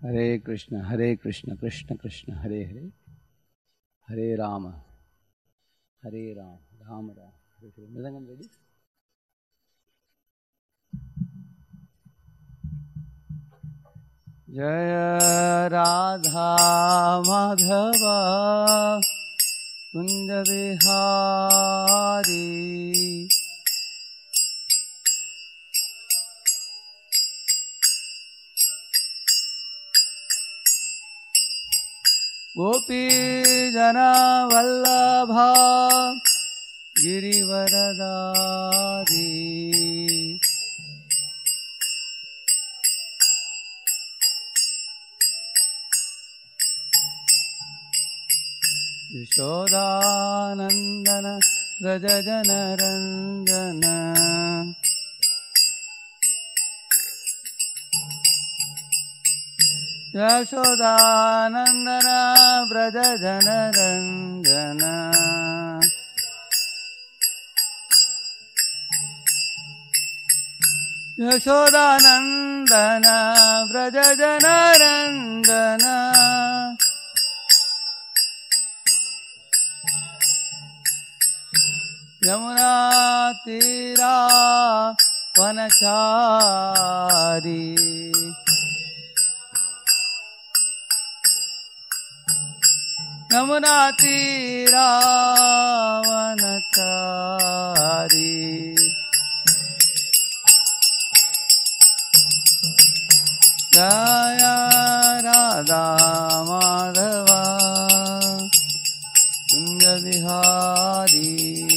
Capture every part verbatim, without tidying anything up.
हरे Krishna Hare Krishna Krishna Krishna Hare Hare, Hare Ram Hare Ram Ram Ram Hare Hare. Mridangam ready. जय राधा माधव कुंज बिहारी, गोपी जना वल्लभा गिरिवरदारी, यशोदानंदन व्रज जनरंजन, यशोदानंदन व्रज जनरंजन, यशोदानंदन व्रज जनरंजन, यमुना तीरा वनचारी, यमुना तीरा वनचारी, जय राधा माधवा कुंज बिहारी।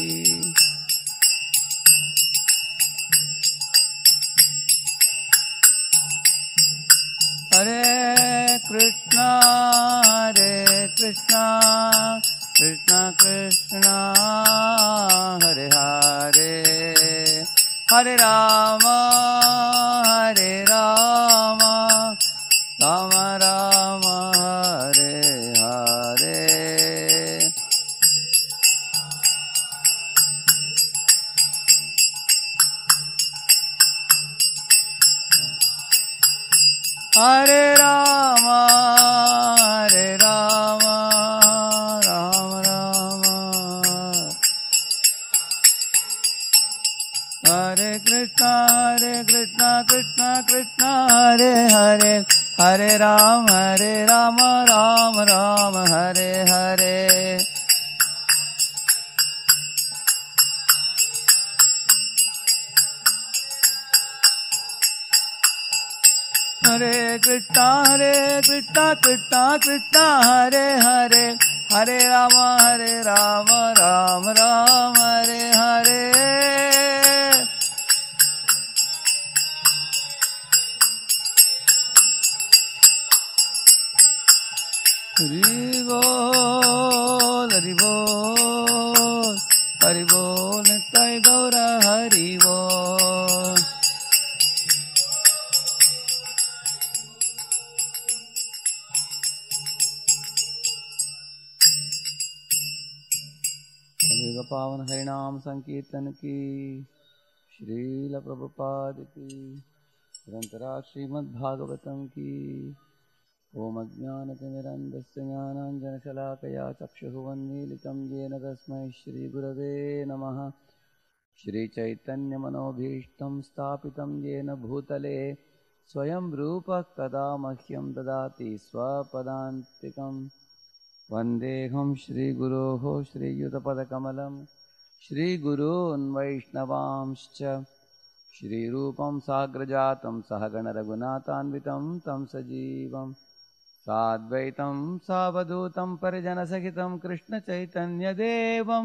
हरे कृष्णा हरे कृष्णा कृष्णा कृष्णा हरे हरे, हरे राम हरे राम राम राम हरे हरे। हरे राम हरे राम राम राम हरे कृष्णा हरे कृष्णा कृष्णा कृष्णा हरे हरे, हरे राम हरे राम राम राम हरे हरे। हरे कृष्णा हरे कृष्णा कृष्णा कृष्णा हरे हरे, हरे राम हरे राम राम राम हरे हरे। हरि बोल हरि बोल हरि बोल नित्य गौर हरि बोल। पावन हरिनाम संकीर्तन की, श्रील प्रभुपाद की, निरंतरा श्रीमद्भागवतम की। ओम अज्ञानतिमिरन्धस्य ज्ञानाञ्जनशलाकया चक्षुरुन्मीलितं येन तस्मै श्रीगुरवे नमः। श्रीचैतन्यमनोभीष्टं स्थापितं येन भूतले स्वयं रूपः कदा मह्यं ददाति स्वपदान्तिकम्। वन्देऽहं श्रीगुरोः श्रीयुतपदकमलं श्रीगुरून् वैष्णवांश्च, श्रीरूपं साग्रजातं सहगणरघुनाथान्वितं तं सजीवं साद्वैतं सावधूतं परिजनसहितं कृष्णचैतन्यदेवं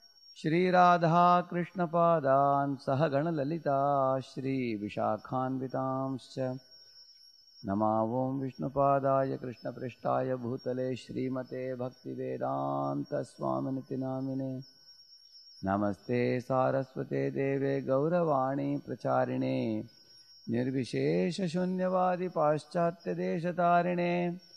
श्रीराधाकृष्णपादान् सहगणललिता श्रीविशाखान्वितांश्च। नमो ओं विष्णुपादाय कृष्णपृष्ठाय भूतले श्रीमते भक्तिवेदान्तस्वामिनिति नामिने। नमस्ते सारस्वते देवे गौरवाणी प्रचारिणे, निर्विशेषशून्यवादी पाश्चात्यदेशतारिणे।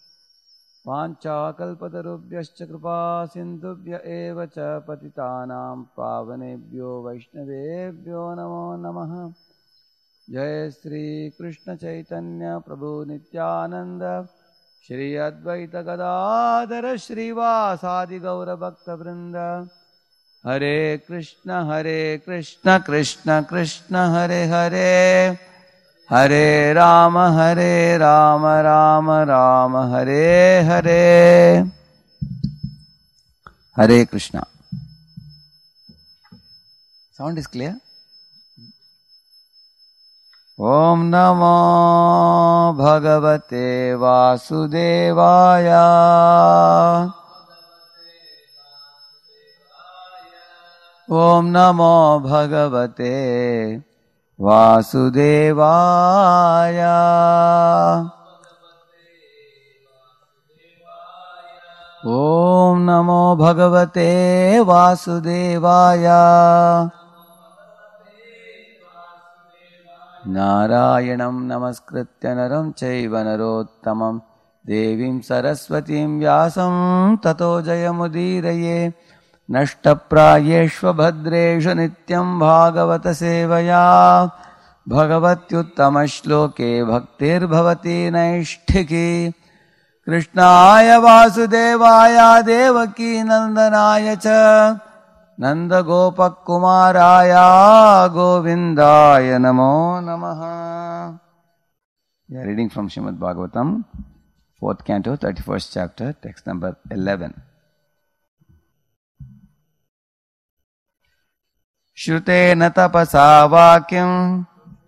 वाञ्छाकल्पतरुभ्यश्च कृपा सिन्धुभ्य एव च पतितानां पावनेभ्यो वैष्णवेभ्यो नमो नमः। Jai Sri Krishna Chaitanya Prabhu Nityananda Shri Advaita Gadadhara Shrivasadi Gaura Bhakta Vrinda Hare Krishna Hare Krishna Krishna Krishna Hare Hare Hare Rama Hare Rama Rama Rama Hare Hare Hare Krishna. Sound is clear? Om Namo Bhagavate Vasudevaya. Om Namo Bhagavate Vasudevaya. Om Namo Bhagavate Vasudevaya. Narayanam Namaskritya Naram Chaiva Narottamam Devim Saraswatim Vyasam Tato Jayamudiraye Nashtaprayeshva Bhadresha Nityam Bhagavata Sevaya Bhagavatyuttama Shloke Bhaktir Bhavati Naishthiki Krishnaya Vasudevaya Devaki Nandanaya Cha Nanda Gopak Kumaraya Govindaya Namo Namaha. We are reading from Srimad Bhagavatam, fourth canto, thirty-first chapter, text number eleven. Shrutena tapasa vakyam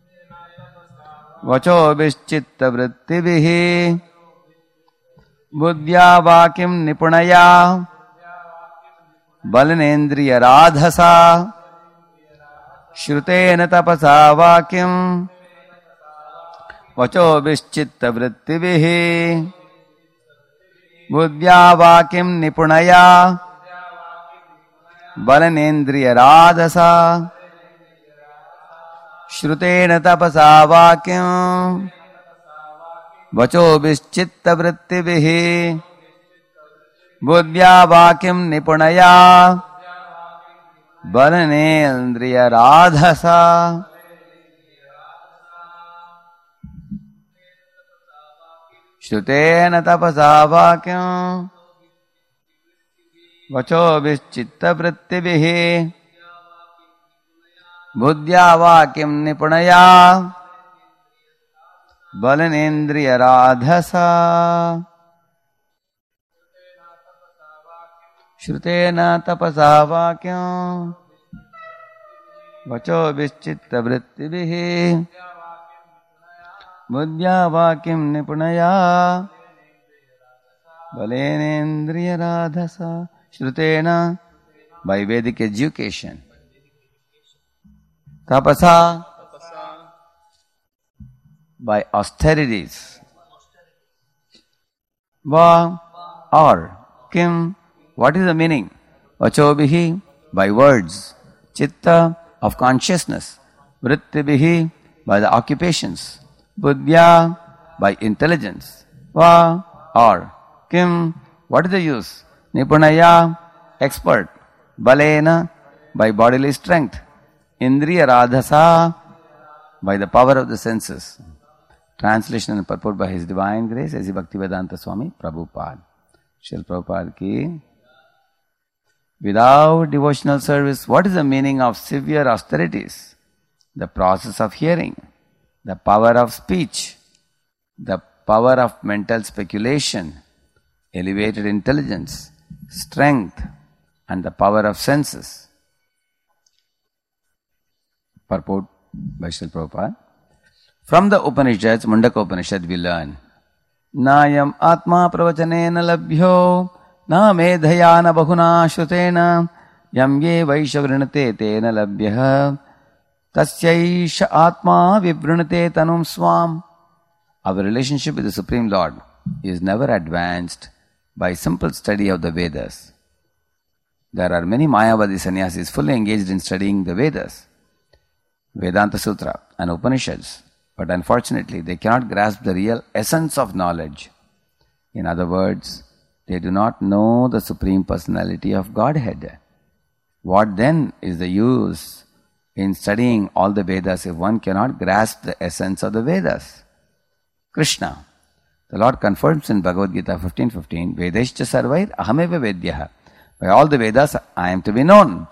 vacho vischitta vrittivihi buddhya vakyam nipunaya Balanendriya radhasa Shrutena tapasa vakyam vacho vischitta vrittivihi buddhya vakyam nipunaya Balanendriya radhasa Shrutena tapasa vakyam vacho vischitta vrittivihi Buddhya vakyam nipunaya Balanendriya radhasa Shrutena tapasa vakyam vacho vischitta vrittivihi Buddhya vakyam nipunaya Balanendriya radhasa Shrutena tapasa vakyam vacho vischitta vrittivihi buddhya vakyam nipunaya balanendriya radhasa. Shrutena, by Vedic education. Tapasa, by austerities. Va, or, kim, what is the meaning? Vachobihi, by words. Chitta, of consciousness. Vrittibihi, by the occupations. Buddhya, by intelligence. Va, or, kim, what is the use? Nipunaya, expert. Balena, by bodily strength. Indriya radhasa, by the power of the senses. Translation and purport by His Divine Grace, A C Bhaktivedanta Swami Prabhupada. Srila Prabhupada ki. Without devotional service, what is the meaning of severe austerities? The process of hearing, the power of speech, the power of mental speculation, elevated intelligence, strength, and the power of senses. Purport by Srila Prabhupada. From the Upanishads, Mundaka Upanishad, we learn, Nayam Atma Pravachanena Labhyo Na Medhayana Bahuna Shrutena Yam Ye Vaisha Vrinate Tena Labhyaha Tasyaisha Atma Vibrinate Tanum Swam. Our relationship with the Supreme Lord is never advanced by simple study of the Vedas. There are many Mayavadi sannyasis fully engaged in studying the Vedas, Vedanta Sutra and Upanishads, but unfortunately they cannot grasp the real essence of knowledge. In other words, they do not know the Supreme Personality of Godhead. What then is the use in studying all the Vedas if one cannot grasp the essence of the Vedas? Krishna. The Lord confirms in Bhagavad Gita fifteen fifteen, Vedescha sarvair ahameva vedyaha. By all the Vedas, I am to be known.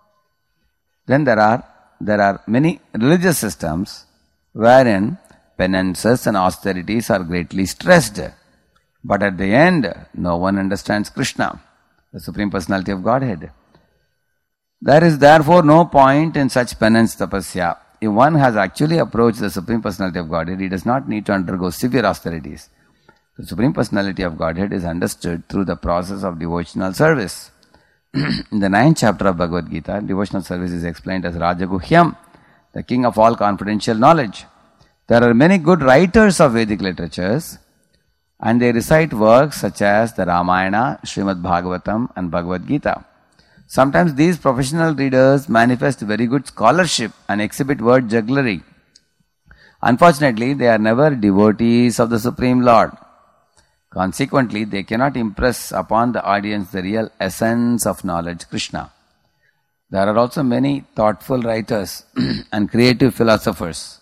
Then there are there are many religious systems wherein penances and austerities are greatly stressed. But at the end, no one understands Krishna, the Supreme Personality of Godhead. There is therefore no point in such penance tapasya. If one has actually approached the Supreme Personality of Godhead, he does not need to undergo severe austerities. The Supreme Personality of Godhead is understood through the process of devotional service. In the ninth chapter of Bhagavad Gita, devotional service is explained as Rajaguhyam, the king of all confidential knowledge. There are many good writers of Vedic literatures, and they recite works such as the Ramayana, Srimad Bhagavatam, and Bhagavad Gita. Sometimes these professional readers manifest very good scholarship and exhibit word jugglery. Unfortunately, they are never devotees of the Supreme Lord. Consequently, they cannot impress upon the audience the real essence of knowledge, Krishna. There are also many thoughtful writers and creative philosophers.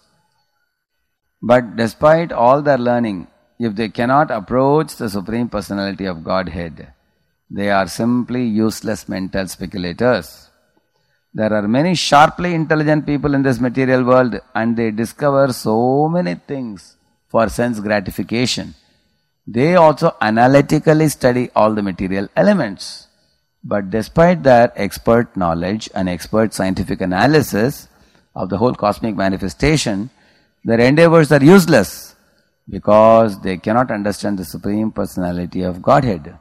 But despite all their learning, if they cannot approach the Supreme Personality of Godhead, they are simply useless mental speculators. There are many sharply intelligent people in this material world, and they discover so many things for sense gratification. They also analytically study all the material elements. But despite their expert knowledge and expert scientific analysis of the whole cosmic manifestation, their endeavors are useless because they cannot understand the Supreme Personality of Godhead.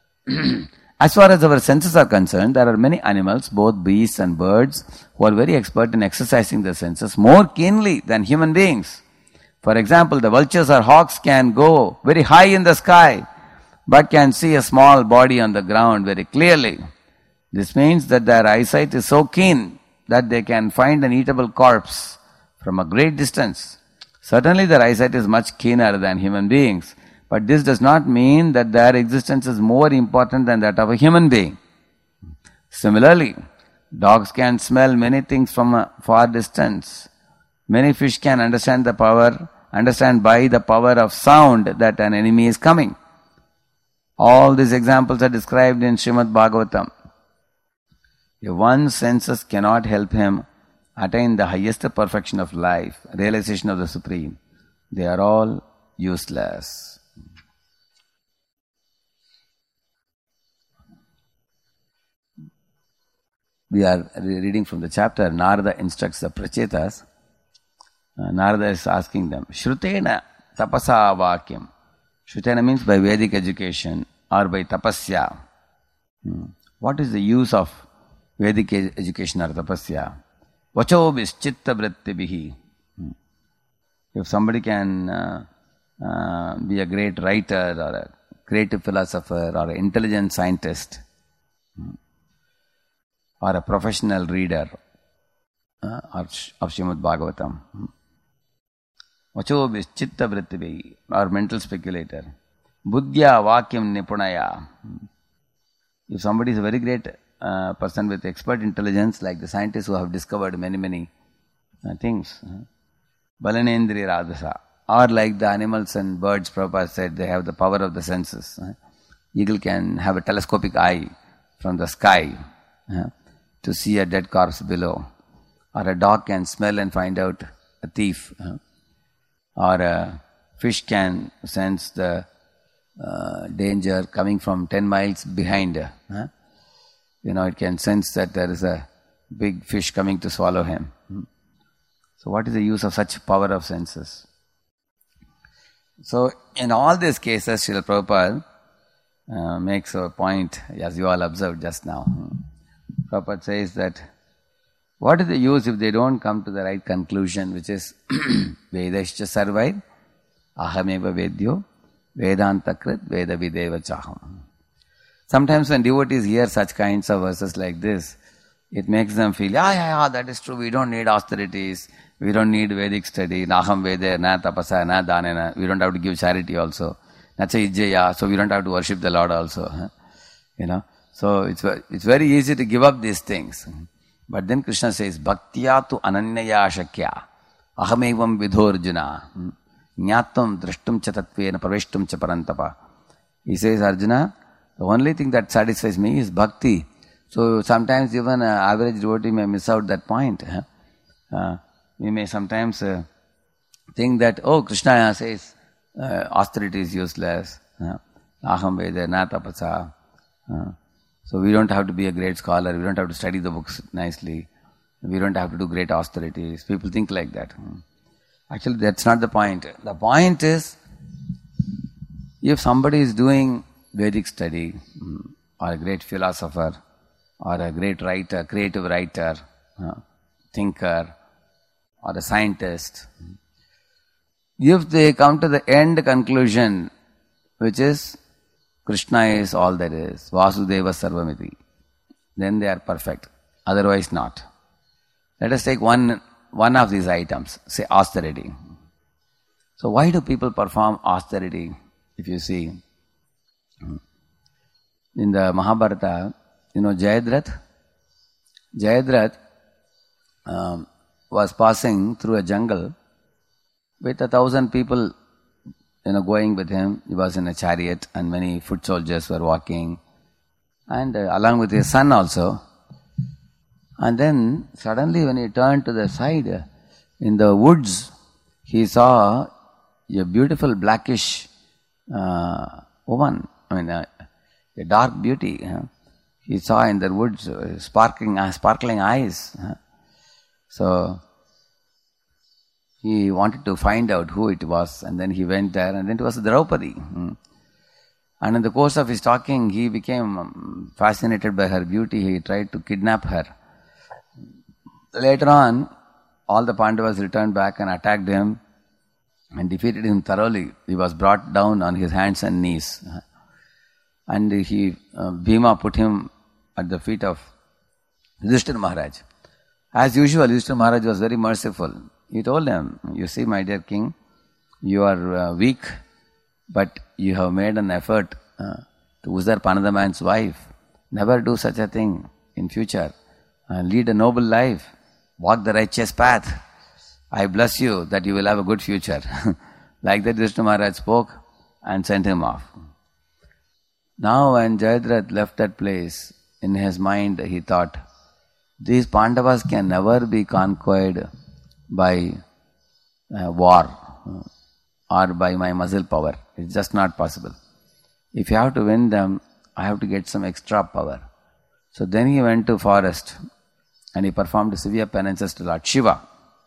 As far as our senses are concerned, there are many animals, both beasts and birds, who are very expert in exercising their senses more keenly than human beings. For example, the vultures or hawks can go very high in the sky, but can see a small body on the ground very clearly. This means that their eyesight is so keen that they can find an eatable corpse from a great distance. Certainly their eyesight is much keener than human beings, but this does not mean that their existence is more important than that of a human being. Similarly, dogs can smell many things from a far distance. Many fish can understand the power, understand by the power of sound that an enemy is coming. All these examples are described in Srimad Bhagavatam. If one's senses cannot help him attain the highest perfection of life, realization of the Supreme, they are all useless. We are reading from the chapter, Narada instructs the Prachetas. Uh, Narada is asking them, Shrutena tapasa vakyam. Shrutena means by Vedic education or by tapasya. Hmm. What is the use of Vedic education or tapasya? Vachobis chitta vrittibihi. Hmm. If somebody can uh, uh, be a great writer or a creative philosopher or an intelligent scientist, hmm, or a professional reader uh, of Srimad Bhagavatam, hmm, Vachobis chitta vrittibihi, or mental speculator. Buddhya vakyam nipunaya. If somebody is a very great uh, person with expert intelligence, like the scientists who have discovered many, many uh, things, uh, balanendriya radhasa, or like the animals and birds, Prabhupada said, they have the power of the senses. Uh, eagle can have a telescopic eye from the sky uh, to see a dead corpse below, or a dog can smell and find out a thief. Uh, Or a fish can sense the uh, danger coming from ten miles behind. Huh? You know, it can sense that there is a big fish coming to swallow him. So what is the use of such power of senses? So in all these cases, Srila Prabhupada uh, makes a point, as you all observed just now. Prabhupada says that what is the use if they don't come to the right conclusion, which is Vedascha sarvai ahameva vedyo vedanta krit veda videva chaham. Sometimes when devotees hear such kinds of verses like this, it makes them feel, yeah, yeah, yeah, that is true, we don't need austerities, we don't need Vedic study, naham vede, na tapasa, na dhanena, we don't have to give charity also, nacha ijjaya, so we don't have to worship the Lord also. Huh? You know, so it's, it's very easy to give up these things. But then Krishna says, Bhaktya tu ananyaya shakya ahamevam vidhorjuna jnatvam drashtum cha tatvena praveshtum cha parantapa. He says, Arjuna, the only thing that satisfies me is bhakti. So sometimes even an average devotee may miss out that point. Uh, we may sometimes uh, think that, oh, Krishna says uh, austerity is useless. Aham veda na tapasa. Uh, so we don't have to be a great scholar. We don't have to study the books nicely. We don't have to do great austerities. People think like that. Actually, that's not the point. The point is, if somebody is doing Vedic study, or a great philosopher, or a great writer, creative writer, uh, thinker, or a scientist, if they come to the end conclusion, which is Krishna is all there is, Vasudeva Sarvamiti, then they are perfect. Otherwise not. Let us take one, one of these items, say austerity. So why do people perform austerity? If you see, in the Mahabharata, you know Jayadratha? Jayadratha um, was passing through a jungle with a thousand people, you know, going with him. He was in a chariot and many foot soldiers were walking, and uh, along with his son also. And then suddenly when he turned to the side, uh, in the woods, he saw a beautiful blackish uh, woman, I mean uh, a dark beauty. Uh, he saw in the woods uh, sparkling, uh, sparkling eyes. Uh, so he wanted to find out who it was, and then he went there, and then it was Draupadi. Mm. And in the course of his talking, he became um, fascinated by her beauty. He tried to kidnap her. Later on, all the Pandavas returned back and attacked him and defeated him thoroughly. He was brought down on his hands and knees. And he, uh, Bhima put him at the feet of Yudhishthira Maharaj. As usual, Yudhishthira Maharaj was very merciful. He told him, you see, my dear king, you are uh, weak, but you have made an effort uh, to usurp another man's wife. Never do such a thing in future. Uh, lead a noble life. Walk the righteous path. I bless you that you will have a good future. Like that, Yudhishthira Maharaj spoke and sent him off. Now when Jayadratha left that place, in his mind he thought, these Pandavas can never be conquered by uh, war uh, or by my muscle power. It's just not possible. If you have to win them, I have to get some extra power. So then he went to forest and he performed severe penances to Lord Shiva,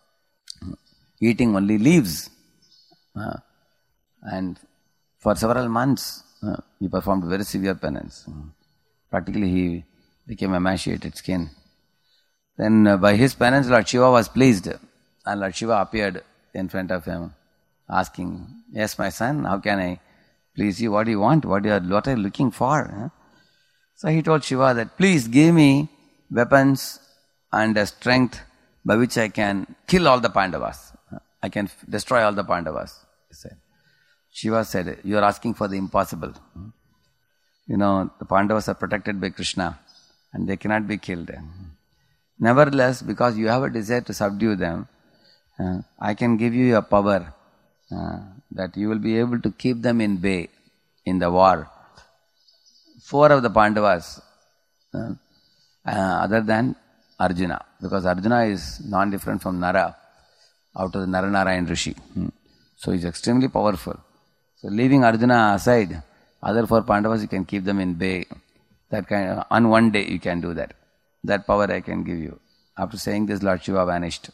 eating only leaves. Uh, and for several months, uh, he performed very severe penance. Practically he became emaciated skin. Then uh, by his penance, Lord Shiva was pleased. And Lord Shiva appeared in front of him, asking, yes, my son, how can I please you? What do you want? What, you are, what are you looking for? Huh? So he told Shiva that, please give me weapons and a strength by which I can kill all the Pandavas. I can f- destroy all the Pandavas, he said. Shiva said, you are asking for the impossible. You know, the Pandavas are protected by Krishna and they cannot be killed. Nevertheless, because you have a desire to subdue them, uh, I can give you a power uh, that you will be able to keep them in bay in the war. Four of the Pandavas, uh, uh, other than Arjuna, because Arjuna is non-different from Nara, out of the Naranarayan Rishi. Hmm. So he's extremely powerful. So leaving Arjuna aside, other four Pandavas, you can keep them in bay. That kind of, on one day you can do that. That power I can give you. After saying this, Lord Shiva vanished.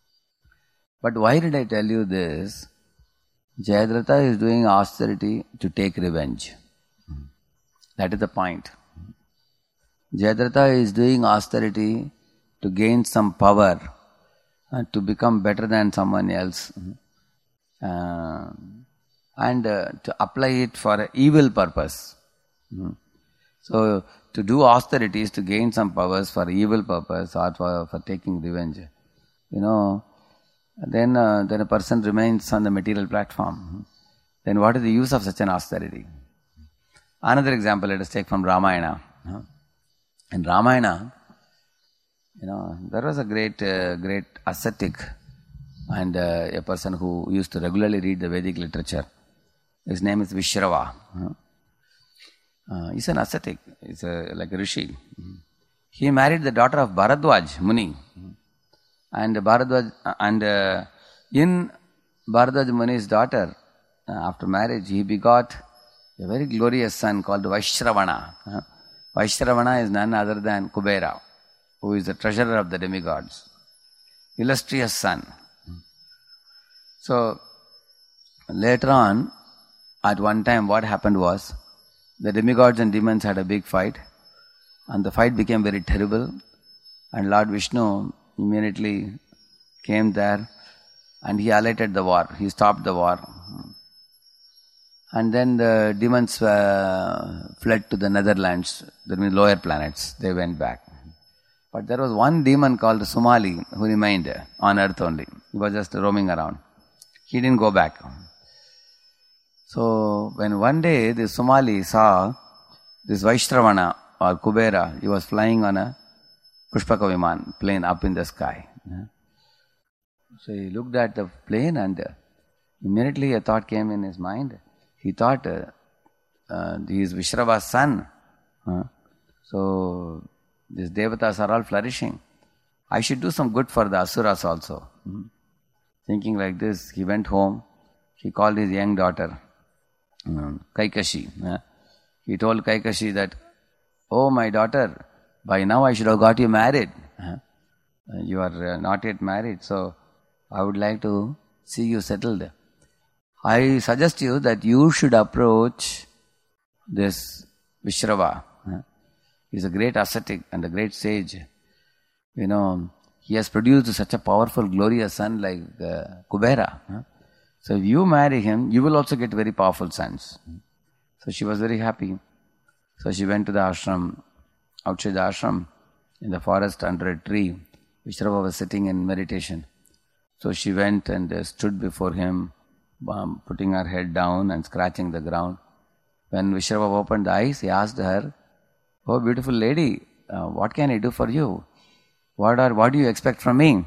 But why did I tell you this? Jayadratha is doing austerity to take revenge. That is the point. Jayadratha is doing austerity to gain some power, uh, to become better than someone else, uh, and uh, to apply it for an evil purpose. Mm. So, to do austerity is to gain some powers for evil purpose or for, for taking revenge. You know, then uh, then a person remains on the material platform. Then what is the use of such an austerity? Another example let us take from Ramayana. In Ramayana, You know, there was a great, uh, great ascetic and uh, a person who used to regularly read the Vedic literature. His name is Vishrava. Uh, he's an ascetic. He's a, like a rishi. He married the daughter of Bharadwaj Muni. And Bharadwaj, and uh, in Bharadwaj Muni's daughter, uh, after marriage, he begot a very glorious son called Vaishravana. Uh, Vaishravana is none other than Kubera, who is the treasurer of the demigods. Illustrious son. So, later on, at one time what happened was, the demigods and demons had a big fight, and the fight became very terrible, and Lord Vishnu immediately came there and he allayed the war. He stopped the war. And then the demons uh, fled to the Netherlands, that means lower planets. They went back. But there was one demon called Sumali who remained on earth only. He was just roaming around. He didn't go back. So when one day this Sumali saw this Vaishravana or Kubera, he was flying on a Pushpaka Viman plane up in the sky. So he looked at the plane and immediately a thought came in his mind. He thought, uh, uh, he is Vishrava's son. Uh, so these devatas are all flourishing. I should do some good for the asuras also. Mm-hmm. Thinking like this, he went home. He called his young daughter, um, Kaikashi. Uh, he told Kaikashi that, "Oh, my daughter, by now I should have got you married. Uh, you are uh, not yet married, so I would like to see you settled. I suggest you that you should approach this Vishrava. Uh, he is a great ascetic and a great sage. You know, he has produced such a powerful, glorious son like uh, Kubera. Uh, so if you marry him, you will also get very powerful sons." So she was very happy. So she went to the ashram. Outside the ashram, in the forest under a tree, Vishrava was sitting in meditation. So she went and uh, stood before him, um, putting her head down and scratching the ground. When Vishrava opened the eyes, he asked her, "Oh, beautiful lady, uh, what can I do for you? What are what do you expect from me?"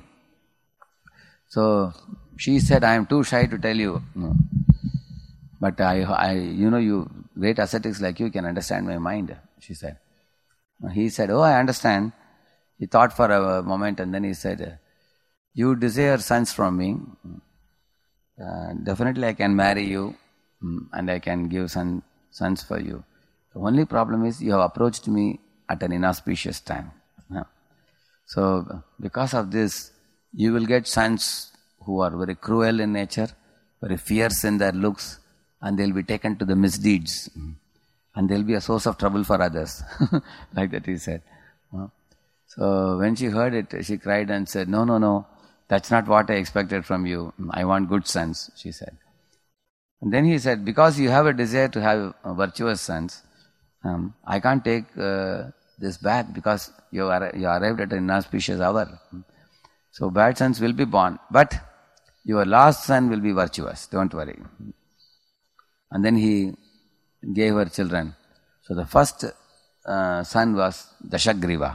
So she said, "I am too shy to tell you. No. But I, I, you know, you great ascetics like you can understand my mind," she said. He said, "Oh, I understand." He thought for a moment and then he said, "You desire sons from me. Uh, definitely I can marry you and I can give son, sons for you. The only problem is you have approached me at an inauspicious time. Yeah. So because of this, you will get sons who are very cruel in nature, very fierce in their looks, and they will be taken to the misdeeds. And they will be a source of trouble for others." Like that he said. So when she heard it, she cried and said, "No, no, no, that's not what I expected from you. I want good sons," she said. And then he said, "Because you have a desire to have virtuous sons, um, I can't take uh, this back because you, are, you arrived at an inauspicious hour. So bad sons will be born, but your last son will be virtuous, don't worry." And then he gave her children. So the first uh, son was Dashagriva.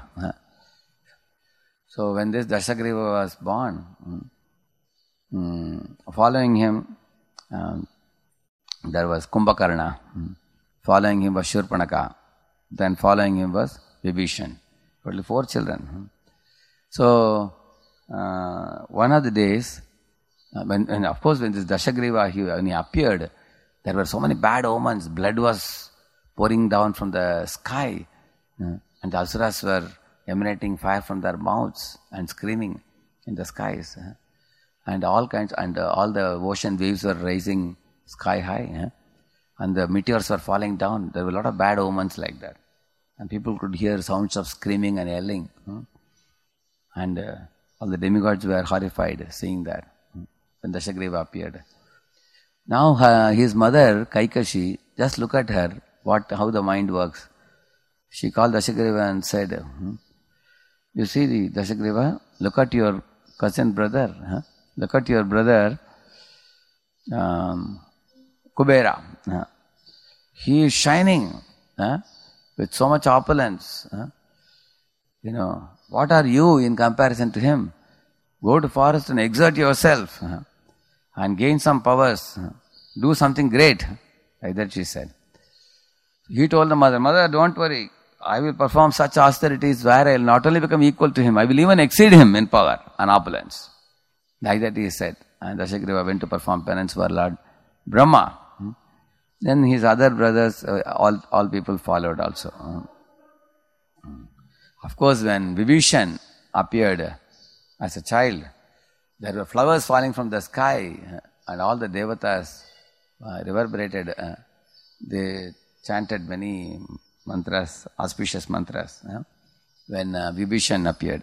So when this Dashagriva was born, um, following him, um, there was Kumbhakarna. Um, following him was Shurpanaka. Then following him was Vibhishan. Totally four children. So uh, one of the days, uh, when, and of course when this Dashagriva, he, when he appeared, there were so many bad omens. Blood was pouring down from the sky. Uh, and the asuras were emanating fire from their mouths and screaming in the skies. Uh, and all kinds, and uh, all the ocean waves were rising sky high. Uh, and the meteors were falling down. There were a lot of bad omens like that. And people could hear sounds of screaming and yelling. Uh, and uh, all the demigods were horrified seeing that uh, when Dashagriva appeared. Now uh, his mother, Kaikashi, just look at her, what how the mind works. She called Dashagriva and said, hmm, "You see the Dashagriva, look at your cousin brother. Huh? Look at your brother, um, Kubera. Huh? He is shining huh? with so much opulence. Huh? You know, What are you in comparison to him? Go to forest and exert yourself uh, and gain some powers. Uh, do something great. Like that she said. He told the mother, Mother, don't worry. I will perform such austerities where I will not only become equal to him, I will even exceed him in power and opulence. Like that he said. And Dashagriva went to perform penance for Lord Brahma. Then his other brothers, uh, all, all people followed also. Of course, when Vibhishan appeared as a child, there were flowers falling from the sky and all the devatas uh, reverberated. Uh, they chanted many mantras, auspicious mantras, uh, when uh, Vibhishan appeared.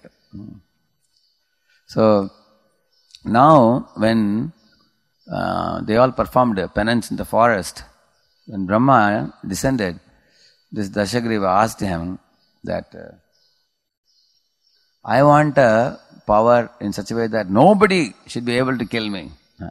So, now when uh, they all performed penance in the forest, when Brahma descended, this Dashagriva asked him that uh, I want a power in such a way that nobody should be able to kill me. Uh,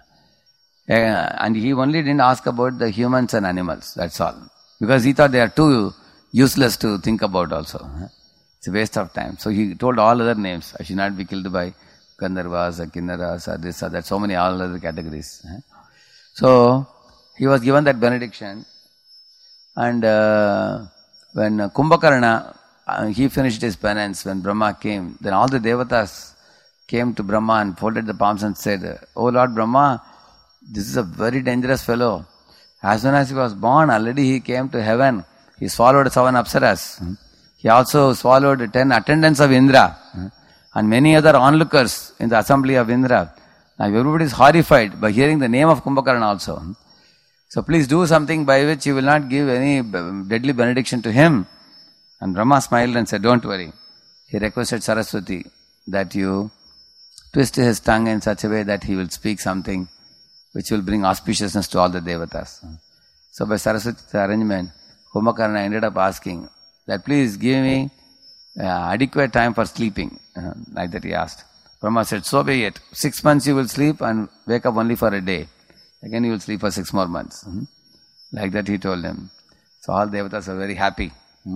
and he only didn't ask about the humans and animals, that's all. Because he thought they are too useless to think about also. Uh, it's a waste of time. So he told all other names. I should not be killed by Gandharvas or Kinnaras or this or that, so many all other categories. Uh. So, he was given that benediction, and uh, when Kumbhakarna, uh, he finished his penance, when Brahma came, then all the devatas came to Brahma and folded the palms and said, Oh Lord Brahma, this is a very dangerous fellow. As soon as he was born, already he came to heaven. He swallowed seven apsaras. He also swallowed ten attendants of Indra and many other onlookers in the assembly of Indra. Now everybody is horrified by hearing the name of Kumbhakarna also. So please do something by which you will not give any deadly benediction to him. And Brahma smiled and said, don't worry. He requested Saraswati that you twist his tongue in such a way that he will speak something which will bring auspiciousness to all the devatas. So by Saraswati's arrangement, Kumbhakarna ended up asking that please give me uh, adequate time for sleeping. Uh, like that he asked. Brahma said, so be it. Six months you will sleep and wake up only for a day. Again you will sleep for six more months. Hmm? Like that he told him. So all devatas are very happy. Hmm?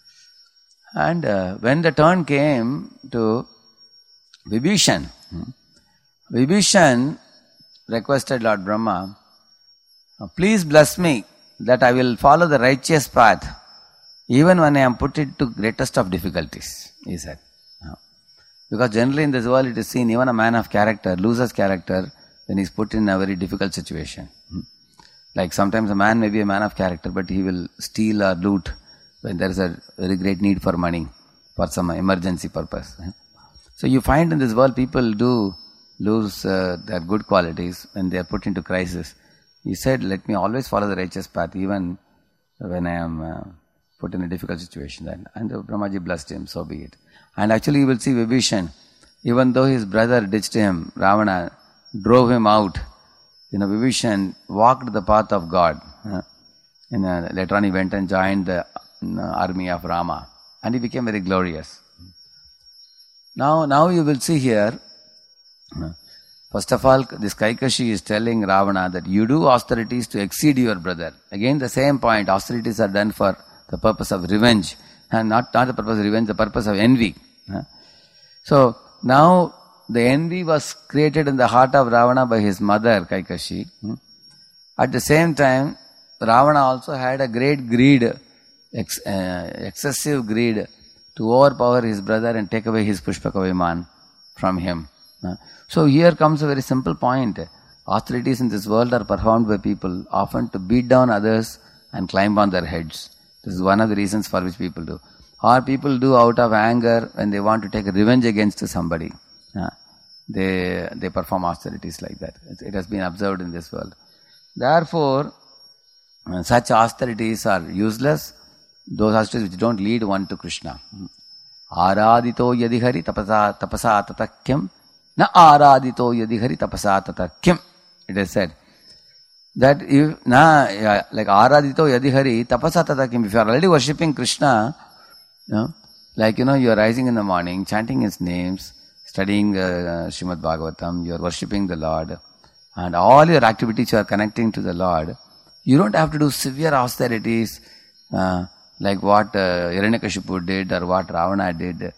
And uh, when the turn came to Vibhishan, hmm? Vibhishan requested Lord Brahma, please bless me that I will follow the righteous path even when I am put into greatest of difficulties, he said. Because generally in this world it is seen even a man of character loses character when he is put in a very difficult situation. Like sometimes a man may be a man of character, but he will steal or loot when there is a very great need for money for some emergency purpose. So you find in this world people do lose uh, their good qualities when they are put into crisis. He said, let me always follow the righteous path even when I am uh, put in a difficult situation. And, and Brahmaji blessed him, so be it. And actually you will see Vibhishan, even though his brother ditched him, Ravana drove him out. You know, Vibhishan walked the path of God. Uh, and uh, later on he went and joined the uh, army of Rama. And he became very glorious. Now, now you will see here, uh, first of all, this Kaikeshi is telling Ravana that you do austerities to exceed your brother. Again the same point, austerities are done for the purpose of revenge. And not, not the purpose of revenge, the purpose of envy. Uh. So, now the envy was created in the heart of Ravana by his mother, Kaikeshi. At the same time, Ravana also had a great greed, ex, uh, excessive greed to overpower his brother and take away his Pushpaka Viman from him. So here comes a very simple point. Austerities in this world are performed by people often to beat down others and climb on their heads. This is one of the reasons for which people do. Or people do out of anger when they want to take revenge against somebody. They they perform austerities like that. It, it has been observed in this world. Therefore, such austerities are useless. Those austerities which don't lead one to Krishna. Aradito yadihari tapasa tapasa tatakyam na aradito yadihari tapasa tatakyam. It is said that if na like aradito yadihari tapasa tatakyam, if you are already worshipping Krishna, you know, like you know you are rising in the morning, chanting his names, studying uh, Srimad Bhagavatam, you are worshipping the Lord, and all your activities you are connecting to the Lord. You don't have to do severe austerities uh, like what uh, Hiranyakashipu did or what Ravana did,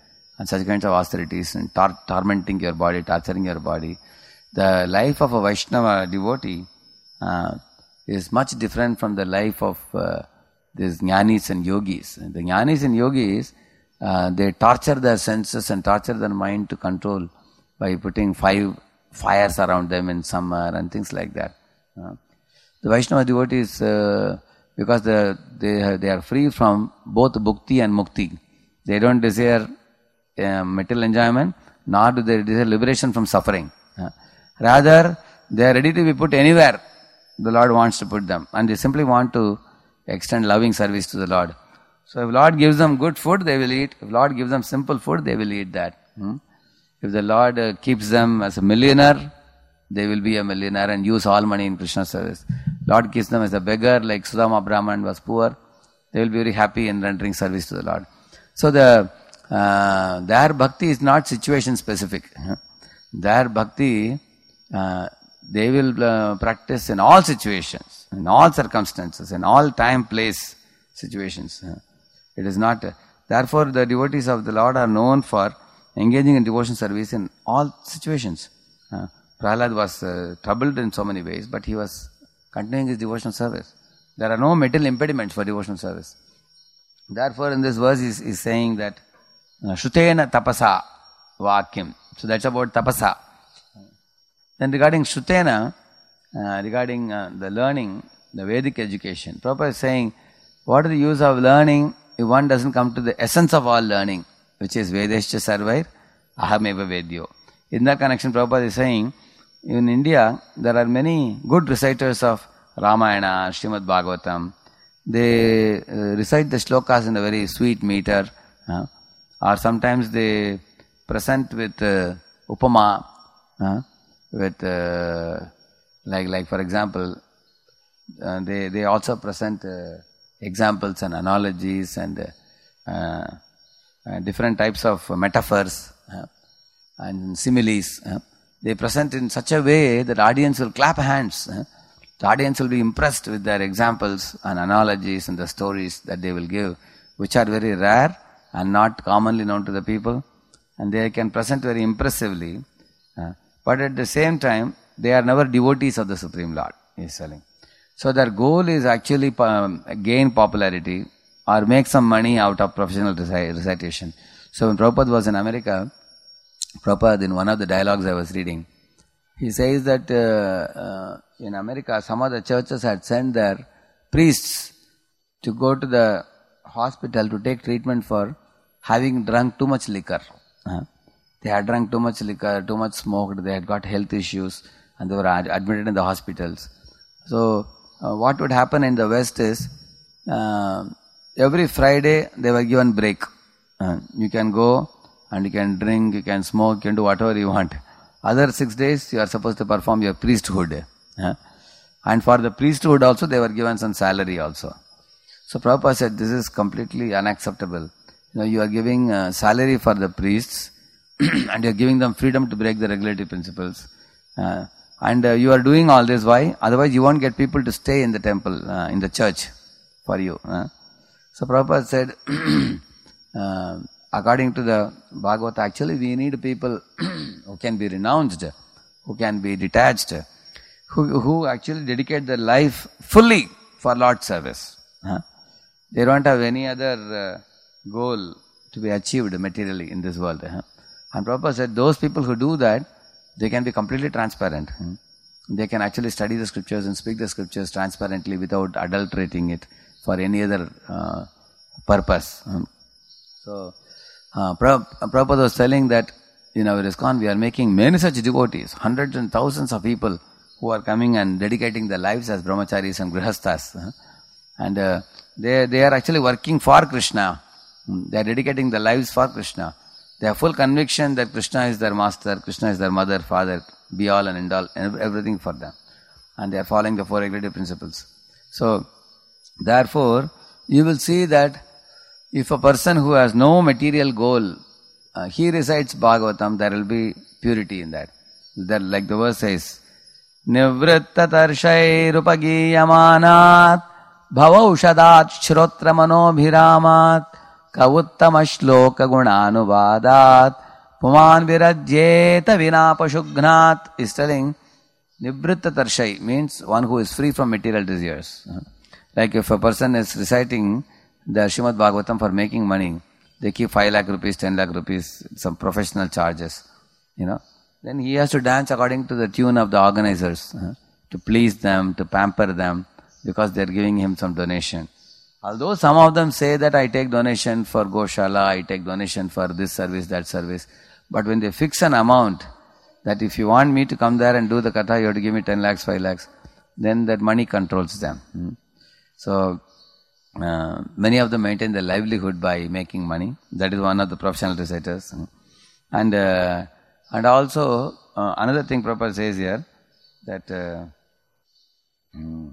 and such kinds of austerities and tor- tormenting your body, torturing your body. The life of a Vaishnava devotee uh, is much different from the life of uh, these jnanis and yogis. The jnanis and yogis, uh, they torture their senses and torture their mind to control by putting five fires around them in summer and things like that. Uh, the Vaishnava devotees, uh, because the, they, they are free from both bhukti and mukti. They don't desire uh, material enjoyment, nor do they desire liberation from suffering. Uh, rather, they are ready to be put anywhere the Lord wants to put them, and they simply want to extend loving service to the Lord. So if Lord gives them good food, they will eat. If Lord gives them simple food, they will eat that. Hmm? If the Lord uh, keeps them as a millionaire, they will be a millionaire and use all money in Krishna's service. Lord keeps them as a beggar, like Sudama Brahman was poor. They will be very happy in rendering service to the Lord. So the uh, their bhakti is not situation specific. Their bhakti, uh, they will uh, practice in all situations, in all circumstances, in all time, place, situations. It is not. Uh, therefore, the devotees of the Lord are known for engaging in devotion service in all situations. Uh, Prahlad was uh, troubled in so many ways, but he was continuing his devotional service. There are no material impediments for devotional service. Therefore, in this verse, he is saying that Shrutena tapasa vakyam. So that's about tapasa. Then regarding Shrutena, uh, regarding uh, the learning, the Vedic education, Prabhupada is saying, what is the use of learning if one doesn't come to the essence of all learning, which is Vedescha Sarvair, Ahameva Vedyo. In that connection, Prabhupada is saying, in India, there are many good reciters of Ramayana, Srimad Bhagavatam. They uh, recite the shlokas in a very sweet meter, uh, or sometimes they present with uh, upama, uh, with uh, like like for example, uh, they they also present uh, examples and analogies and uh, uh, different types of metaphors uh, and similes. Uh, they present in such a way that audience will clap hands. Uh, The audience will be impressed with their examples and analogies and the stories that they will give, which are very rare and not commonly known to the people, and they can present very impressively. Uh, but at the same time, they are never devotees of the Supreme Lord, he is telling. So their goal is actually um, gain popularity or make some money out of professional reci- recitation. So when Prabhupada was in America, Prabhupada, in one of the dialogues I was reading, he says that uh, uh, in America, some of the churches had sent their priests to go to the hospital to take treatment for having drunk too much liquor. Uh, they had drunk too much liquor, too much smoked, they had got health issues, and they were ad- admitted in the hospitals. So, uh, what would happen in the West is, uh, every Friday they were given break. Uh, you can go and you can drink, you can smoke, you can do whatever you want. Other six days you are supposed to perform your priesthood. Uh, and for the priesthood also they were given some salary also. So Prabhupada said this is completely unacceptable. You know, you are giving uh, salary for the priests and you are giving them freedom to break the regulatory principles. Uh, and uh, you are doing all this, why? Otherwise you won't get people to stay in the temple, uh, in the church for you. Uh. So Prabhupada said, uh, according to the Bhagavata, actually we need people who can be renounced, who can be detached, who, who actually dedicate their life fully for Lord's service. Huh? They don't have any other uh, goal to be achieved materially in this world. Huh? And Prabhupada said those people who do that, they can be completely transparent. Huh? They can actually study the scriptures and speak the scriptures transparently without adulterating it for any other uh, purpose. Huh? So, Uh, Prabhupada was telling that in our ISKCON we are making many such devotees, hundreds and thousands of people who are coming and dedicating their lives as brahmacharis and grihasthas. Uh, and uh, they, they are actually working for Krishna. They are dedicating their lives for Krishna. They have full conviction that Krishna is their master, Krishna is their mother, father, be all and end all, everything for them. And they are following the four regulative principles. So, therefore, you will see that if a person who has no material goal, uh, he recites Bhagavatam, there will be purity in that. That, like the verse says, Nivritta tarshairupagiyamanat bhavaushadaat shrotra manobhiramat ka uttama shloka gunanuvadat puman virajyeta vinapashughnat is telling Nibritta Tarshai means one who is free from material desires. Like if a person is reciting the Srimad Bhagavatam for making money, they keep five lakh rupees, ten lakh rupees, some professional charges, you know. Then he has to dance according to the tune of the organizers, uh, to please them, to pamper them, because they are giving him some donation. Although some of them say that I take donation for Goshala, I take donation for this service, that service, but when they fix an amount, that if you want me to come there and do the katha, you have to give me ten lakhs, five lakhs, then that money controls them. Hmm. So, uh, many of them maintain their livelihood by making money. That is one of the professional reciters. Hmm. And uh, and also, uh, another thing Prabhupada says here, that, uh, hmm,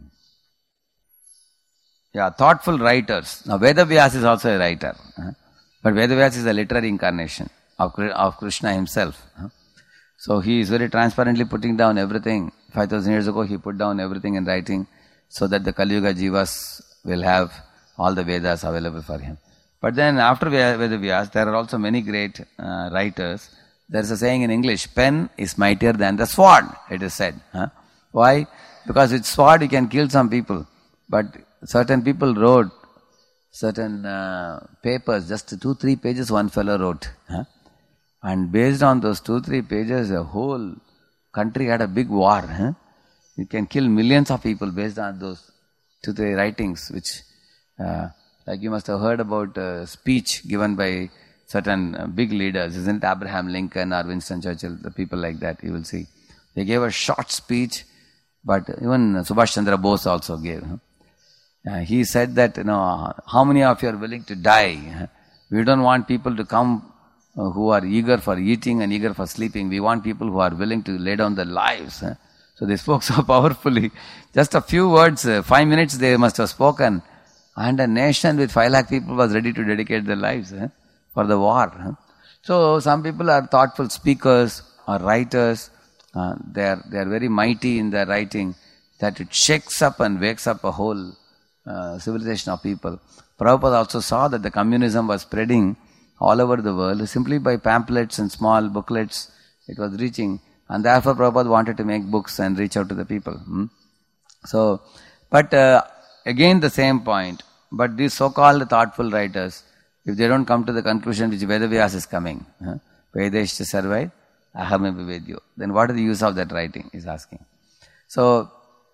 yeah, thoughtful writers. Now, Vedavyas is also a writer. Huh? But Vedavyas is a literary incarnation of, of Krishna himself. Huh? So he is very transparently putting down everything. five thousand years ago he put down everything in writing so that the Kali Yuga Jivas will have all the Vedas available for him. But then after Vedavyas, there are also many great uh, writers. There is a saying in English, pen is mightier than the sword, it is said. Huh? Why? Because with sword you can kill some people. But certain people wrote certain uh, papers, just two, three pages one fellow wrote. Huh? And based on those two, three pages, a whole country had a big war. Huh? You can kill millions of people based on those two, three writings, which, uh, like you must have heard about a speech given by certain uh, big leaders, isn't it? Abraham Lincoln or Winston Churchill, the people like that, you will see. They gave a short speech, but even Subhash Chandra Bose also gave. Huh? Uh, he said that, you know, how many of you are willing to die? Huh? We don't want people to come who are eager for eating and eager for sleeping. We want people who are willing to lay down their lives. Huh? So they spoke so powerfully. Just a few words, uh, five minutes they must have spoken. And a nation with five lakh people was ready to dedicate their lives huh? for the war. Huh? So some people are thoughtful speakers or writers. Uh, they are they are very mighty in their writing, that it shakes up and wakes up a whole uh, civilization of people. Prabhupada also saw that the communism was spreading all over the world, simply by pamphlets and small booklets it was reaching, and therefore Prabhupada wanted to make books and reach out to the people. Hmm? So, but uh, again the same point, but these so-called thoughtful writers, if they don't come to the conclusion which Vedavyas is coming, huh? Vedeshcha sarvai ahamepi vedyo, then what is the use of that writing, is asking. So,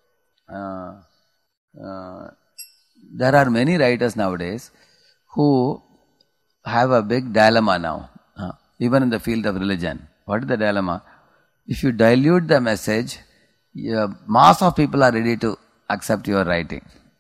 uh, uh, there are many writers nowadays who have a big dilemma now, uh, even in the field of religion. What is the dilemma? If you dilute the message, yeah, mass of people are ready to accept your writing.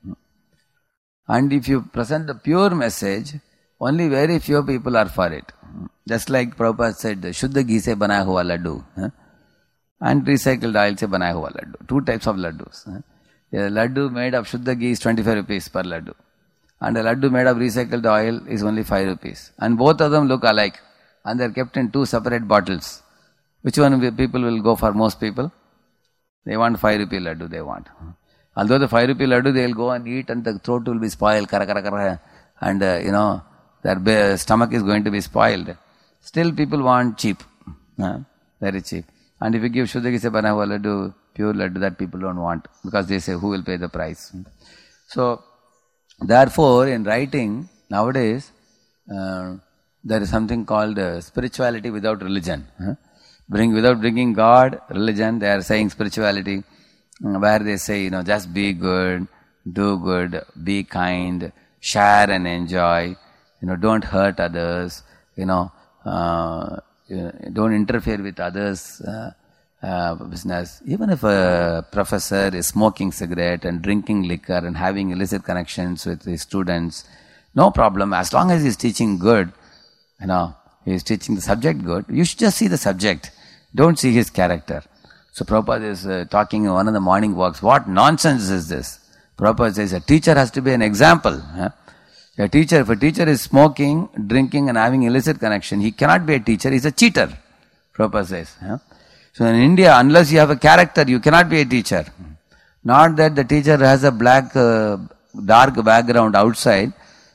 And if you present the pure message, only very few people are for it. Just like Prabhupada said, Shuddha ghee se banaya hua laddu, huh? and recycled oil se banaya hua laddu. Two types of laddus. Huh? A laddu made of Shuddha ghee is twenty-five rupees per laddu. And a laddu made of recycled oil is only five rupees. And both of them look alike. And they are kept in two separate bottles. Which one will people will go for? Most people? They want five rupee laddu, they want. Although the five rupee laddu they will go and eat and the throat will be spoiled. Kara, kara, kara, and uh, you know, their stomach is going to be spoiled. Still people want cheap. Uh, very cheap. And if you give Shuddha ghee se bana hua laddu, pure laddu, that people don't want. Because they say, who will pay the price? So, therefore, in writing, nowadays, uh, there is something called uh, spirituality without religion. Huh? Bring Without bringing God, religion, they are saying spirituality, where they say, you know, just be good, do good, be kind, share and enjoy, you know, don't hurt others, you know, uh, don't interfere with others' uh, uh, business. Even if a professor is smoking cigarette and drinking liquor and having illicit connections with his students, no problem. As long as he is teaching good, you know, he is teaching the subject good, you should just see the subject. Don't see his character. So Prabhupada is uh, talking in one of the morning walks. What nonsense is this? Prabhupada says a teacher has to be an example. Huh? A teacher, if a teacher is smoking, drinking and having illicit connection, he cannot be a teacher, he is a cheater. Prabhupada says. Huh? So in India, unless you have a character, you cannot be a teacher. Not that the teacher has a black, uh, dark background outside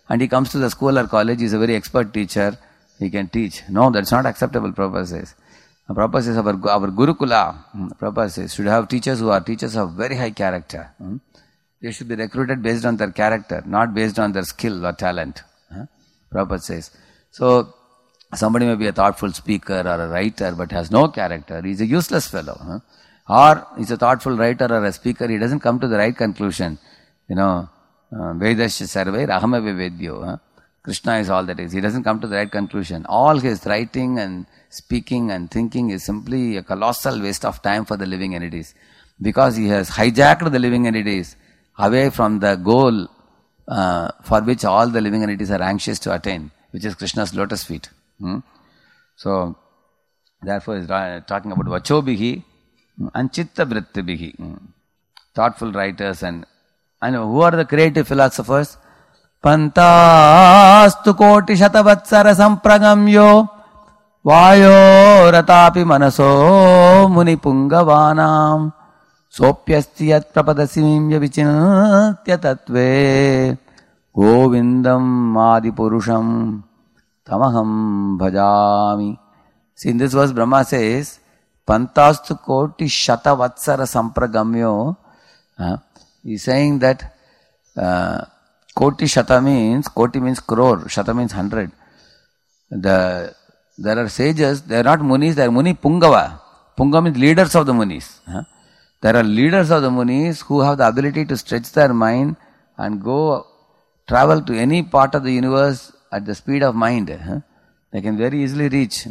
and he comes to the school or college, he's a very expert teacher, he can teach. No, that's not acceptable, Prabhupada says. Prabhupada says our, our Gurukula, Prabhupada says, should have teachers who are teachers of very high character. They should be recruited based on their character, not based on their skill or talent. Prabhupada says. So, somebody may be a thoughtful speaker or a writer but has no character. He's a useless fellow. Or he's a thoughtful writer or a speaker, he doesn't come to the right conclusion. You know, Vedasya sarve rahama vivedyo. Krishna is all that is. He doesn't come to the right conclusion. All his writing and speaking and thinking is simply a colossal waste of time for the living entities. Because he has hijacked the living entities away from the goal uh, for which all the living entities are anxious to attain, which is Krishna's lotus feet. Hmm? So, therefore, he's talking about Vachobihi and Chitta Vrittibihi. Hmm. Thoughtful writers and, and who are the creative philosophers? Pantastu koti shatavatsara sampragamyo vayo ratapi manaso muni pungavanam sopyasti yat prapadasimya vichinatya tatve govindam adipurusham tamaham bhajami. See, in this verse Brahma says, Pantastu koti shatavatsara sampragamyo. Uh, he's saying that uh, Koti Shata means, Koti means crore, Shata means hundred. The, there are sages, they are not munis, they are muni pungava. Punga means leaders of the munis. Huh? There are leaders of the munis who have the ability to stretch their mind and go travel to any part of the universe at the speed of mind. Huh? They can very easily reach.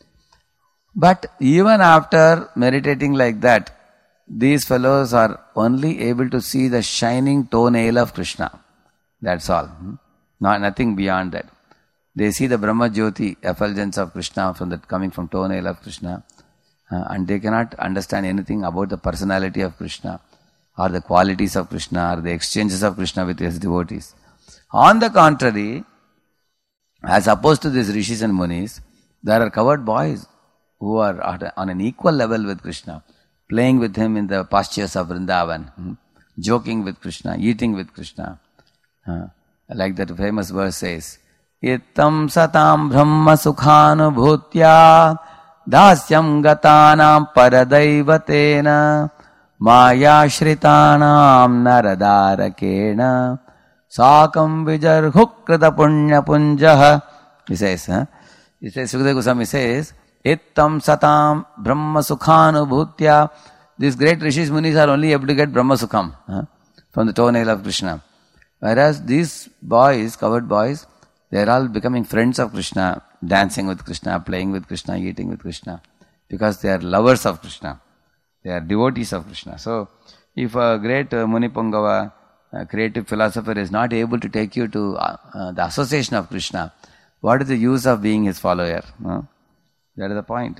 But even after meditating like that, these fellows are only able to see the shining toenail of Krishna. That's all. Not nothing beyond that. They see the Brahma Jyoti effulgence of Krishna from that coming from toenail of Krishna, uh, and they cannot understand anything about the personality of Krishna or the qualities of Krishna or the exchanges of Krishna with his devotees. On the contrary, as opposed to these rishis and munis, there are covered boys who are on an equal level with Krishna, playing with him in the pastures of Vrindavan, hmm? joking with Krishna, eating with Krishna. Uh, like that famous verse says, Ittam satam brahma sukhanubhutya dasyam gatanam paradaivatena maya shritanam naradarakena sakam vijarhukrita punya punjaha. He says, huh? he says, Sukadeva Goswami says, Ittam satam brahma sukhanubhutya. These great rishis munis are only able to get brahma sukham huh? from the toenail of Krishna. Whereas these boys, covered boys, they are all becoming friends of Krishna, dancing with Krishna, playing with Krishna, eating with Krishna, because they are lovers of Krishna. They are devotees of Krishna. So, if a great uh, Muni Pungava, a creative philosopher is not able to take you to uh, uh, the association of Krishna, what is the use of being his follower? No? That is the point.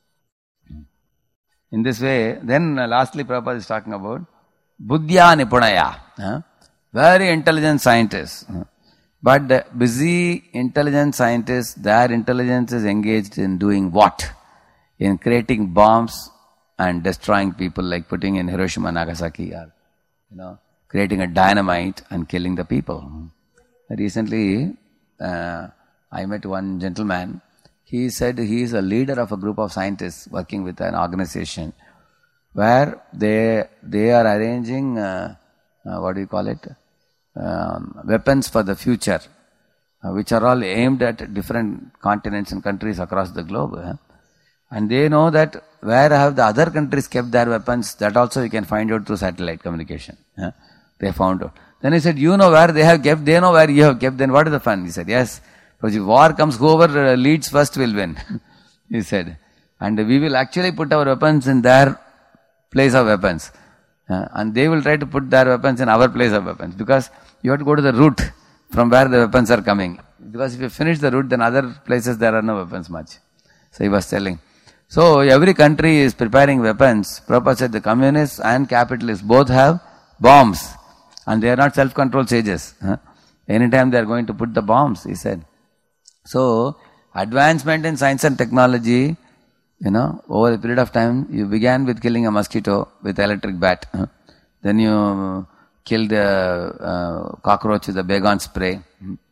In this way, then uh, lastly Prabhupada is talking about Buddhya Nipunaya. Huh? Very intelligent scientists. But the busy, intelligent scientists, their intelligence is engaged in doing what? In creating bombs and destroying people, like putting in Hiroshima, Nagasaki, or, you know, creating a dynamite and killing the people. Recently, uh, I met one gentleman. He said he is a leader of a group of scientists working with an organization where they they are arranging, uh, uh, what do you call it? Um, weapons for the future, uh, which are all aimed at different continents and countries across the globe. Eh? And they know that where have the other countries kept their weapons, that also you can find out through satellite communication. Eh? They found out. Then he said, you know where they have kept, they know where you have kept, then what is the fun? He said, yes, because if war comes, whoever uh, leads first will win. He said, and we will actually put our weapons in their place of weapons. Uh, and they will try to put their weapons in our place of weapons, because you have to go to the route from where the weapons are coming. Because if you finish the route, then other places there are no weapons much. So he was telling. So every country is preparing weapons. Prabhupada said the communists and capitalists both have bombs, and they are not self-controlled sages. Huh? Anytime they are going to put the bombs, he said. So advancement in science and technology, you know, over a period of time, you began with killing a mosquito with electric bat. Huh? Then you killed a uh, cockroach with a Baygon spray.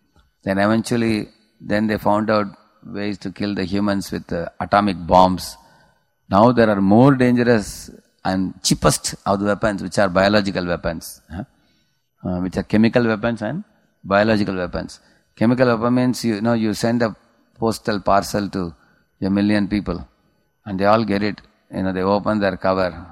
Then eventually, then they found out ways to kill the humans with uh, atomic bombs. Now there are more dangerous and cheapest of the weapons, which are biological weapons, huh? uh, which are chemical weapons and biological weapons. Chemical weapon means you, you know you send a postal parcel to a million people, and they all get it. You know they open their cover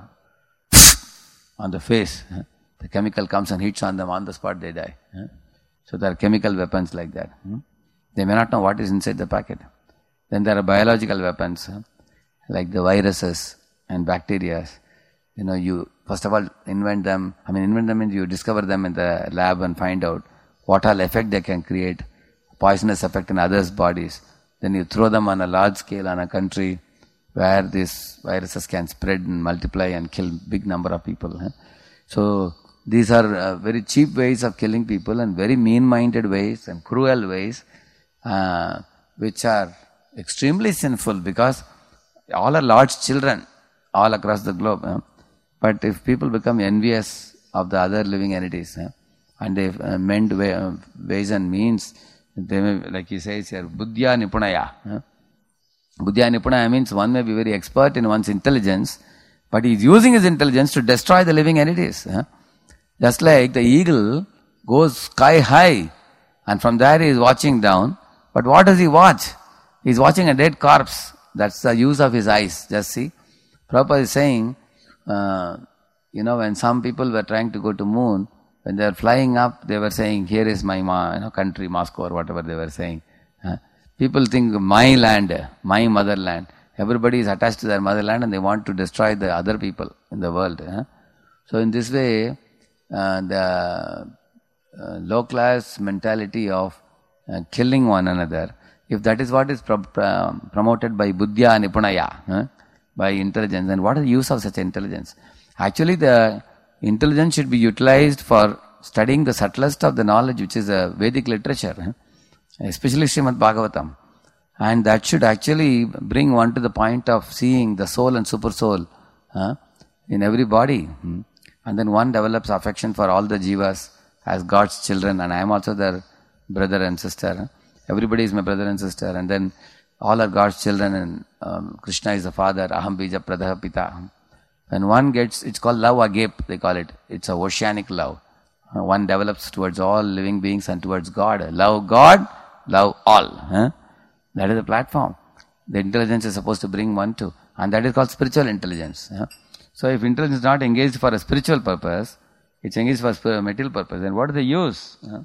on the face. Huh? The chemical comes and hits on them on the spot. They die. Huh? So there are chemical weapons like that. Hmm? They may not know what is inside the packet. Then there are biological weapons, huh? like the viruses and bacteria. You know, you first of all invent them. I mean, invent them means you discover them in the lab and find out what all effect they can create, poisonous effect in others' bodies. Then you throw them on a large scale on a country where these viruses can spread and multiply and kill big number of people. Huh? So these are uh, very cheap ways of killing people and very mean-minded ways and cruel ways, uh, which are extremely sinful because all are large children all across the globe. Huh? But if people become envious of the other living entities, huh? and they uh, mend way, uh, ways and means, they may, like he says here, buddhya nipunaya. Huh? Buddhya nipunaya means one may be very expert in one's intelligence, but he is using his intelligence to destroy the living entities. Huh? Just like the eagle goes sky high and from there he is watching down. But what does he watch? He is watching a dead corpse. That's the use of his eyes. Just see. Prabhupada is saying, uh, you know, when some people were trying to go to moon, when they were flying up, they were saying, here is my ma, you know, country, Moscow or whatever they were saying. Uh, people think my land, my motherland. Everybody is attached to their motherland and they want to destroy the other people in the world. Uh. So in this way, Uh, the uh, low class mentality of uh, killing one another, if that is what is pro- pro- promoted by buddhya nipunaya, huh? by intelligence, then what is the use of such intelligence? Actually, the intelligence should be utilized for studying the subtlest of the knowledge, which is a Vedic literature, huh? especially Srimad Bhagavatam. And that should actually bring one to the point of seeing the soul and super soul huh? in every body. Hmm? And then one develops affection for all the jivas as God's children, and I am also their brother and sister. Everybody is my brother and sister, and then all are God's children, and um, Krishna is the father, aham bija pradaha pita. When one gets, it's called love agape, they call it. It's a oceanic love. Uh, one develops towards all living beings and towards God. Love God, love all. Huh? That is the platform. The intelligence is supposed to bring one to, and that is called spiritual intelligence. Huh? So if intelligence is not engaged for a spiritual purpose, it's engaged for a material purpose, then what is the use uh,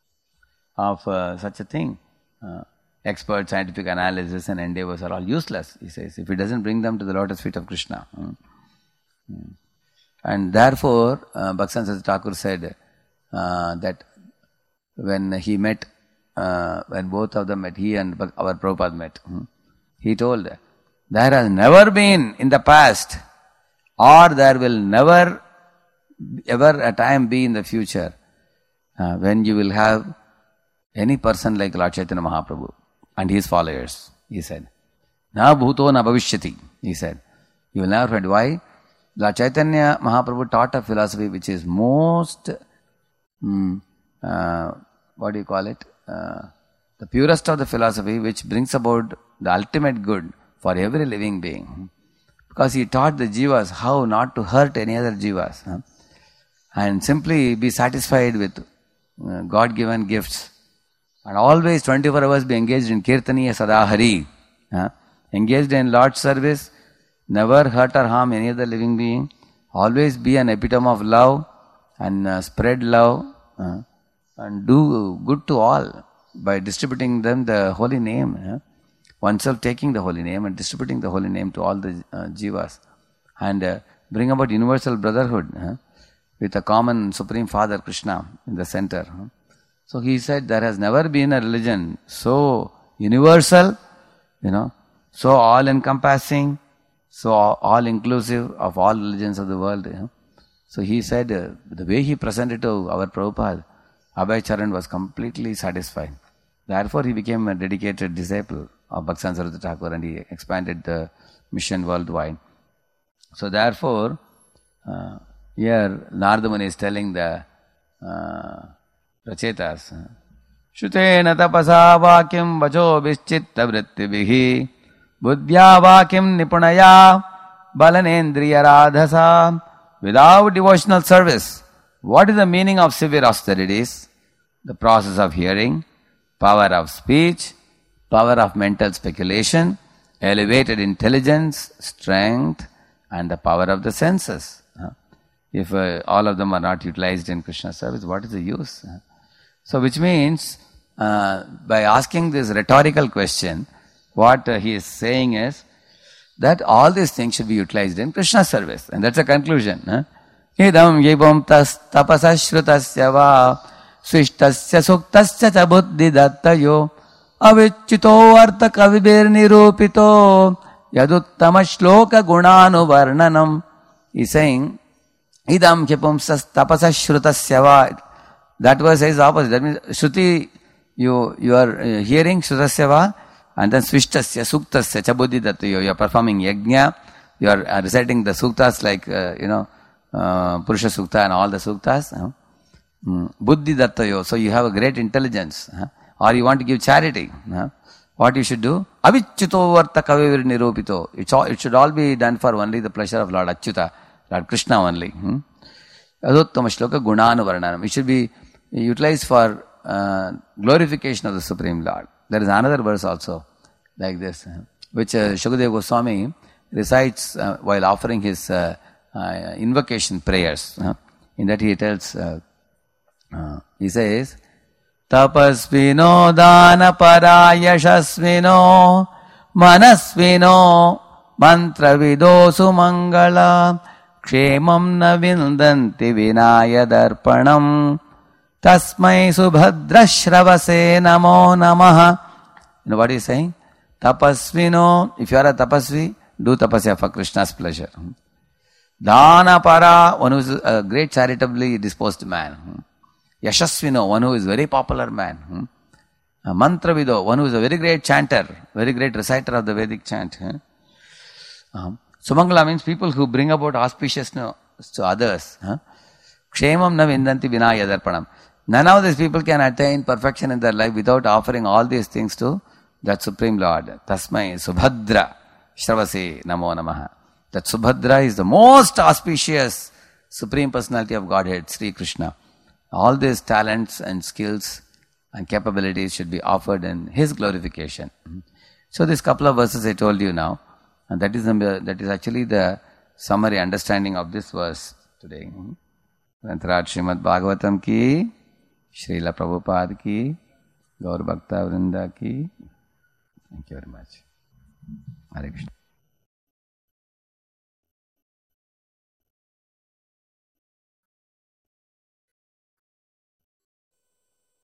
of uh, such a thing? Uh, expert scientific analysis and endeavors are all useless, he says, if it doesn't bring them to the lotus feet of Krishna. Mm. Mm. And therefore, uh, Bhaktivinoda Thakur said uh, that when he met, uh, when both of them met, he and our Prabhupada met, mm, he told, there has never been in the past or there will never ever a time be in the future uh, when you will have any person like Lord Chaitanya Mahaprabhu and his followers, he said. Na bhuto na bhavishyati, he said. You will never find. Why? Lord Chaitanya Mahaprabhu taught a philosophy which is most, mm, uh, what do you call it? Uh, the purest of the philosophy which brings about the ultimate good for every living being. Because he taught the jivas how not to hurt any other jivas. Huh? And simply be satisfied with uh, God-given gifts. And always twenty-four hours be engaged in Kirtaniya Sadahari. Huh? Engaged in Lord's service. Never hurt or harm any other living being. Always be an epitome of love and uh, spread love. Uh, and do good to all by distributing them the holy name. Huh? Oneself taking the holy name and distributing the holy name to all the uh, jivas, and uh, bring about universal brotherhood huh? with a common Supreme Father Krishna in the center. Huh? So he said there has never been a religion so universal, you know, so all-encompassing, so all-inclusive of all religions of the world. You know? So he said uh, the way he presented to our Prabhupada, Abhay Charan was completely satisfied. Therefore he became a dedicated disciple of Bhaktivinoda Saraswati Thakur, and he expanded the mission worldwide. So therefore, uh, here Narada Muni is telling the uh, Rachetas, uh, Shutena tapasa vakyam vacho vischitta vrittibihi buddhya vakyam nipunaya balanendriya radhasa. Without devotional service, what is the meaning of severe austerities? The process of hearing, power of speech, power of mental speculation, elevated intelligence, strength, and the power of the senses. If uh, all of them are not utilized in Krishna service, what is the use? So which means, uh, by asking this rhetorical question, what uh, he is saying is that all these things should be utilized in Krishna service. And that's a conclusion. Idam yibam tas tapasashrutasya va swishtasya suktasya cha buddhi dattayo avichito artha kavibir nirupito yaduttama shloka gunanu varnanam. He is saying, idam yibam tapasashrutasya va. That verse says opposite. That means Shruti, you, you are uh, hearing Shrutasya va, and then Swishtasya, Suktasya, Chabuddhidattayo, you are performing Yajna, you are uh, reciting the Suktas like, uh, you know, uh, Purusha Sukta and all the Suktas. Uh, mm, Buddhidattayo, so you have a great intelligence. Uh, or you want to give charity. Uh, what you should do? Avichuto varta kavivir nirupito. It's all, it should all be done for only the pleasure of Lord Achyuta, Lord Krishna only. Hmm? Aduttama shloka gunanu varnanam. It should be utilized for uh, glorification of the Supreme Lord. There is another verse also like this, which uh, Shukadeva Goswami recites uh, while offering his uh, uh, invocation prayers. Uh, in that he tells, uh, uh, he says, Tapasvino dana parayashasvino manasvino mantravido sumangala kshemam na vindanti vinaya darpanam tasmai subhadra shravase namo namaha. You know what he is saying? Tapasvino, if you are a tapasvi, do tapasya for Krishna's pleasure. Dana para, one who is a great charitably disposed man. Yashasvino, one who is very popular man. Mantravido, one who is a very great chanter, very great reciter of the Vedic chant. Sumangala means people who bring about auspiciousness to others. Kshemam na vindanti vinaya darpanam. None of these people can attain perfection in their life without offering all these things to that Supreme Lord. Tasmai Subhadra Shravase Namo Namaha. That Subhadra is the most auspicious Supreme Personality of Godhead, Sri Krishna. All these talents and skills and capabilities should be offered in His glorification. So this couple of verses I told you now, and that is, the, that is actually the summary understanding of this verse today. Grantaraj Srimad Bhagavatam ki, Srila Prabhupada ki, Gaur Bhakta Vrinda ki. Thank you very much. Hare Krishna.